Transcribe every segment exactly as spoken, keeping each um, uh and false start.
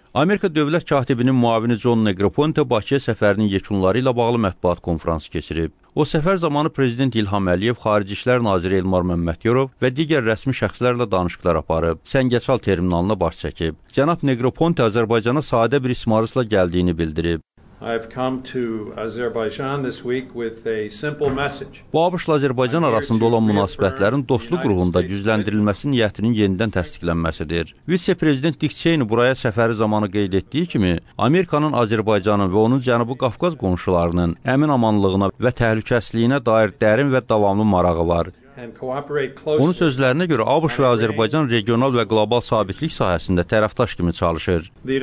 Amerika Dövlət Katibinin müavini John Negroponte Bakıya səfərinin yekunları ilə bağlı mətbuat konfransı keçirib. O səfər zamanı Prezident İlham Əliyev, Xarici İşlər Naziri Elmar Məmmədyorov və digər rəsmi şəxslərlə danışıqlar aparıb, Səngəçal terminalına baş çəkib. Cənab Negroponte Azərbaycana sadə bir ismarışla gəldiyini bildirib. I've come to Azerbaijan this week with a simple message. Bu ABŞ-la Azərbaycan arasında olan münasibətlərin dostluq ruhunda gücləndirilməsi niyyətinin yenidən təsdiqlənməsidir. Vitse-prezident Dick Cheney buraya səfəri zamanı qeyd etdiyi kimi, Amerikanın Azərbaycanın və onun Cənubi Qafqaz qonşularının əmin-amanlığına və təhlükəsizliyinə dair dərin və davamlı marağı var. Onun sözlərinə görə ABŞ və Azərbaycan regional və qlobal sabitlik sahəsində tərəfdaş kimi çalışır.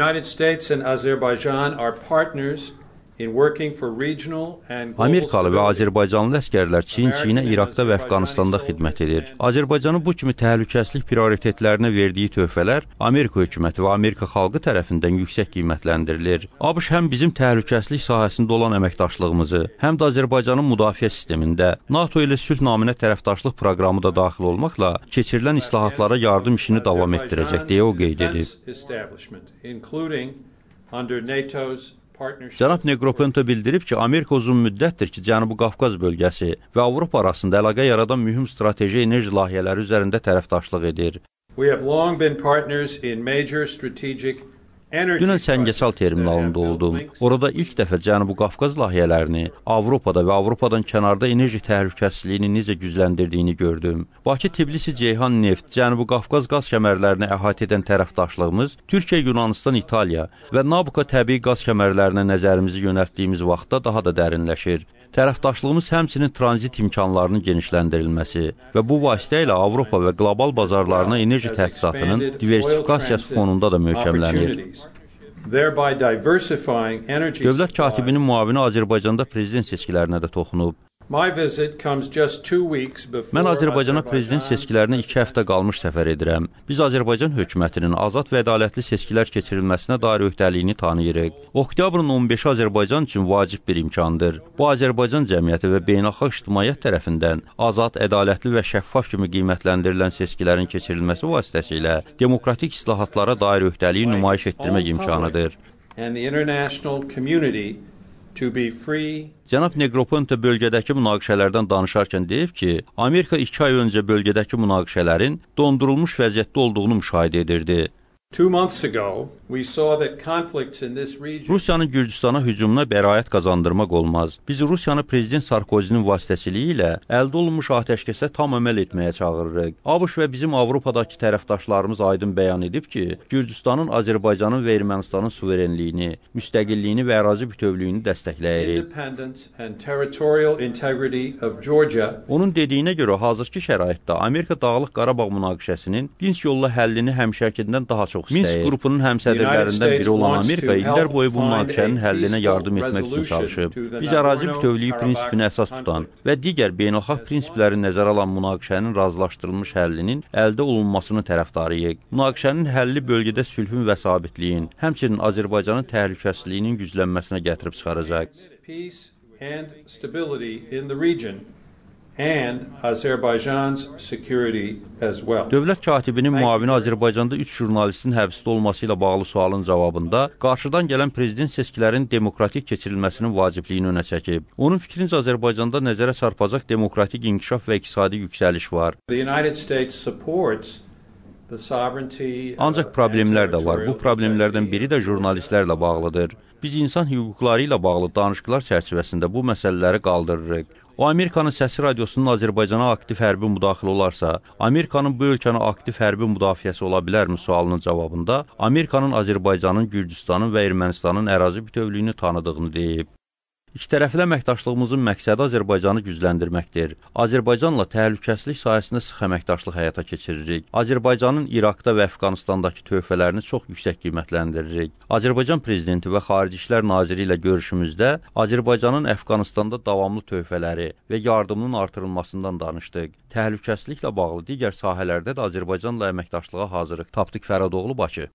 Amerikalı və Azərbaycanlı əskərlər Çin-Çinə, İraqda və Əfqanistanda xidmət edir. Azərbaycanın bu kimi təhlükəsizlik prioritetlərinə verdiyi töhfələr Amerika hökuməti və Amerika xalqı tərəfindən yüksək qiymətləndirilir. ABŞ həm bizim təhlükəsizlik sahəsində olan əməkdaşlığımızı, həm də Azərbaycanın müdafiə sistemində NATO ilə sülh naminə tərəfdaşlıq proqramı da daxil olmaqla keçirilən islahatlara yardım işini davam etdirəcək, deyə o qeyd edib. Cənab Negroponte bildirib ki, Amerika uzun müddətdir ki, Cənubi Qafqaz bölgəsi və Avropa arasında əlaqə yaradan mühüm strateji enerji layihələri üzərində tərəfdaşlıq edir. Dünən Səngəçal terminalında oldum. Orada ilk dəfə Cənubi Qafqaz layihələrini Avropada və Avropadan kənarda enerji təhlükəsizliyini necə gücləndirdiyini gördüm. Bakı-Tbilisi-Ceyhan neft, Cənubi Qafqaz qaz kəmərlərini əhatə edən tərəfdaşlığımız Türkiyə, Yunanistan, İtaliya və Nabucco təbii qaz kəmərlərinə nəzərimizi yönəltdiyimiz vaxtda daha da dərinləşir. Tərəfdaşlığımız həmçinin tranzit imkanlarının genişləndirilməsi və bu vasitə ilə Avropa və qlobal bazarlarına enerji təchizatının diversifikasiyası fonunda da möhkəmlənir. Dövlət katibinin müavini Azərbaycanda prezident seçkilərinə də toxunub. Mən Azərbaycana prezident seçkilərinə iki həftə qalmış səfər edirəm. Biz Azərbaycan hökumətinin azad və ədalətli seçkilər keçirilməsinə dair öhdəliyini tanıyırıq. Oktyabrın on beşi Azərbaycan üçün vacib bir imkandır. Bu, Azərbaycan cəmiyyəti və beynəlxalq ictimaiyyət tərəfindən azad, ədalətli və şəffaf kimi qiymətləndirilən seçkilərin keçirilməsi vasitəsilə demokratik islahatlara dair öhdəliyi nümayiş etdirmək imkanıdır. Cənab Negroponte bölgədəki münaqişələrdən danışarkən deyib ki, Amerika iki ay öncə bölgədəki münaqişələrin dondurulmuş vəziyyətdə olduğunu müşahidə edirdi. Rusiyanın Gürcüstana hücumuna bəraət qazandırmaq olmaz. Biz Rusiyanı Prezident Sarkozinin vasitəsiliyi ilə əldə olunmuş atəşkəsə tam əməl etməyə çağırırıq. ABŞ və bizim Avropadakı tərəfdaşlarımız aydın bəyan edib ki, Gürcüstanın, Azərbaycanın və Ermənistanın suverenliyini, müstəqilliyini və ərazi bütövlüyünü dəstəkləyir. Onun dediyinə görə hazırki şəraitdə Amerika Dağlıq Qarabağ münaqişəsinin dinc yolla həllini həmişəkindən daha çox Minsk qrupunun həmsədrlərindən biri olan Amerika illər boyu bu münaqişənin həllinə yardım etmək üçün çalışıb. Biz ərazi bütövlüyü prinsipini əsas tutan və digər beynəlxalq prinsipləri nəzərə alan münaqişənin razılaşdırılmış həllinin əldə olunmasını tərəfdarıyıq. Münaqişənin həlli bölgədə sülhün və sabitliyin, həmçinin Azərbaycanın təhlükəsizliyinin güclənməsinə gətirib çıxaracaq. And Azerbaijan's security as well. Dövlət katibinin müavini Azərbaycanda üç jurnalistin həbsdə olması ilə bağlı sualın cavabında qarşıdan gələn prezident seçkilərinin demokratik keçirilməsinin vacibliyini önə çəkib. Onun fikrincə Azərbaycanda nəzərə çarpacaq demokratik inkişaf və iqtisadi yüksəliş var. The United States supports the sovereignty. Ancaq problemlər də var. Bu problemlərdən biri də jurnalistlərlə bağlıdır. Biz insan hüquqları ilə bağlı danışıqlar çərçivəsində bu məsələləri qaldırırıq. O, Amerikanın səsi radiosunun Azərbaycana aktiv hərbi müdaxilə olarsa, Amerikanın bu ölkəni aktiv hərbi müdafiəsi ola bilərmi sualının cavabında Amerikanın Azərbaycanın, Gürcüstanın və Ermənistanın ərazi bütövlüyünü tanıdığını deyib. İkitərəfli əməkdaşlığımızın məqsədi Azərbaycanı gücləndirməkdir. Azərbaycanla təhlükəsizlik sahəsində sıx əməkdaşlıq həyata keçiririk. Azərbaycanın İraqda və Əfqanistandakı töhfələrini çox yüksək qiymətləndiririk. Azərbaycan prezidenti və Xarici İşlər Naziri ilə görüşümüzdə Azərbaycanın Əfqanistanda davamlı töhfələri və yardımının artırılmasından danışdıq. Təhlükəsizliklə bağlı digər sahələrdə də Azərbaycanla əməkdaşlığa hazırıq. Tapdıq Fərhadoğlu, Bakı.